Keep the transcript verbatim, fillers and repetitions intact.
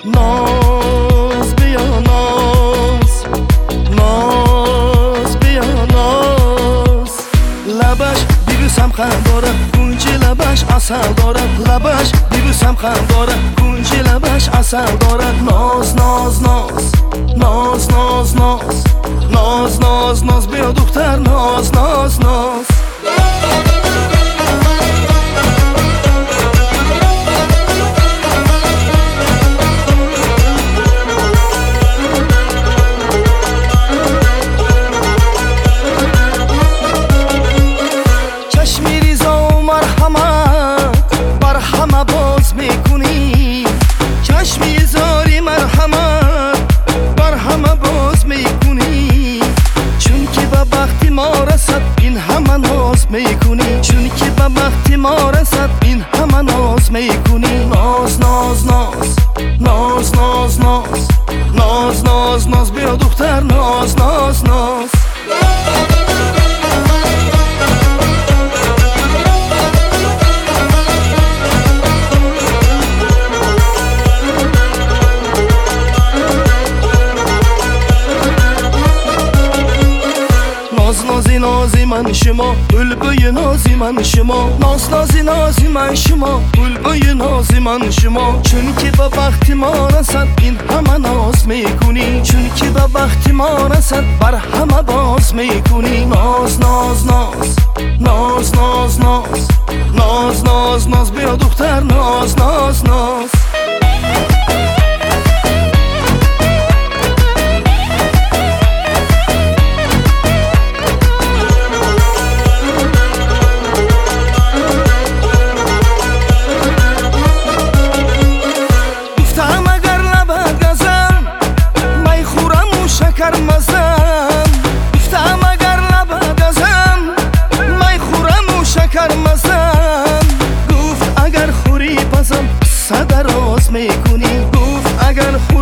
ناز بیا ناز، ناز بیا ناز. لبش بیبوسم خند داره، گونجی لبش عسل داره. لبش بیبوسم خند داره، گونجی لبش عسل داره. ناز ناز ناز، ناز ناز ناز، ناز ناز ناز بیا دختر ناز ناز ناز. میکنی چون که به وقتی ما رسد این همه ناز میکنی. ناز ناز ناز، ناز ناز ناز، ناز ناز ناز بیا دختر ناز ناز ناز. نازی نازی من شما، بلبل نازی من شما. ناز نازی نازی من شما، بلبل نازی من شما. چون که به وقتی ما رسد این همه ناز میکنی، چون که به وقتی ما رسد بر همه باز میکنی. ناز ناز ناز، ناز ناز ناز، ناز ناز ناز بیا دختر ناز ناز ناز. شکر مزم گفتم اگر لبت ازم می خورم و شکر مزم. گفت اگر خوری پسم صد راز میکنی، گفت اگر خوری